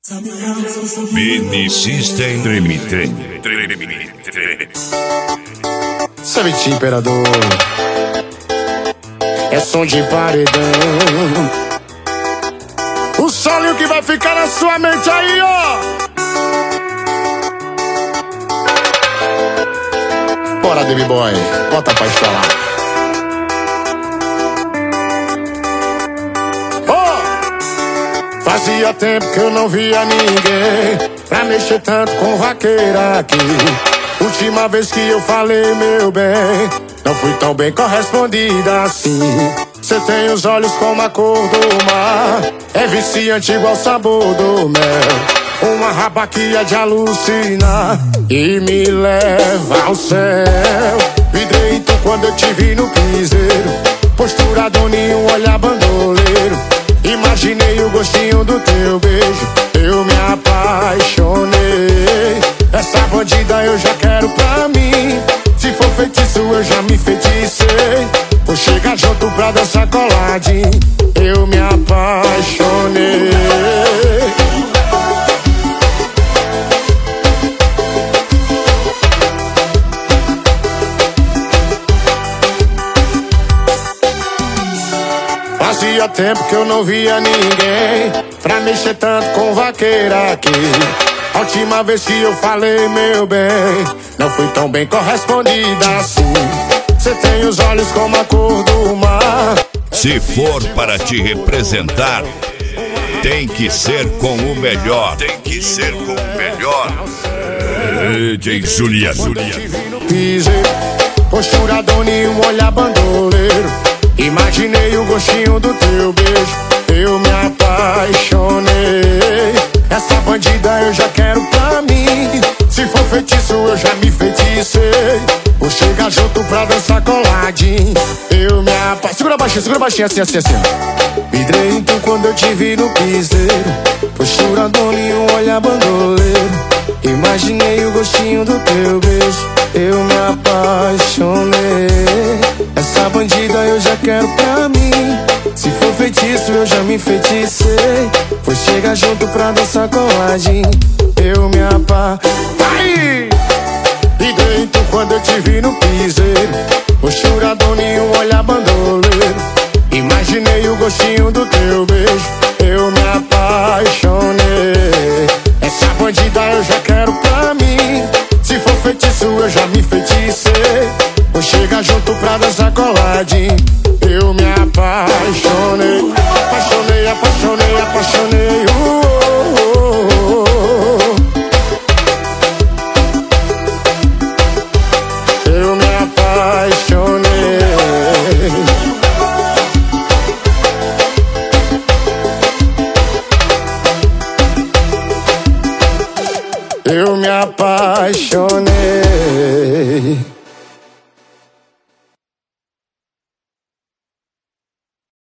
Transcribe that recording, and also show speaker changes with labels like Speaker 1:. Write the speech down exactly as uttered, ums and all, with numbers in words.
Speaker 1: Mini System Treme Treme.
Speaker 2: Savete Imperador, é som de paredão. O solo que vai ficar na sua mente aí, ó. Bora, Baby Boy, bota pra estourar. Oh! Fazia tempo que eu não via ninguém pra mexer tanto com vaqueira aqui. Última vez que eu falei, meu bem, não fui tão bem correspondida assim. Cê tem os olhos como a cor do mar, é viciante igual o sabor do mel. Uma rabaquia de alucinar e me leva ao céu. Vidrei então quando eu te vi no piseiro, postura doninho, um olhar bandoleiro. Imaginei o gostinho do teu beijo, eu me apaixonei. Essa bandida eu já quero pra mim, se for feitiço eu já me feticei. Vou chegar junto pra dançar coladinho, eu me apaixonei. Fazia tempo que eu não via ninguém pra mexer tanto com vaqueira aqui. A última vez que eu falei, meu bem, não fui tão bem correspondida assim. Cê tem os olhos como a cor do mar.
Speaker 1: Se for para te representar, tem que ser com o melhor. Tem que ser com o melhor. D J Julia, Julia.
Speaker 2: Pisei, postura doninho, um olhar bandoleiro. Imaginei o gostinho do teu beijo, eu me apaixonei. Essa bandida eu já quero pra mim, se for feitiço eu já me feticei. Vou chegar junto pra dançar coladinho, eu me apaixonei. Segura baixinho, segura baixinho, assim, assim, assim. Vidrei então quando eu te vi no piseiro, postura doninho, um olhar bandoleiro. Imaginei o gostinho do teu beijo, eu me apaixonei. Essa bandida eu já quero pra mim, se for feitiço eu já me feticei. Vou chegar junto pra dançar coladinho, eu me apaixonei. E dentro quando eu te vi no piseiro, postura doninho, um olhar bandoleiro. Imaginei o gostinho do teu beijo,